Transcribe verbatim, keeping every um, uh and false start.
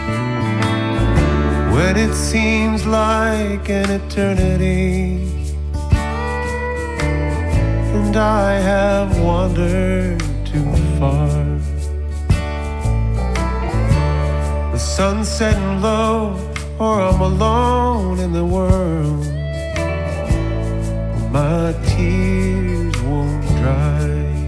when it seems like an eternity, and I have wandered too far. The sun's setting low, or I'm alone in the world. My tears won't dry.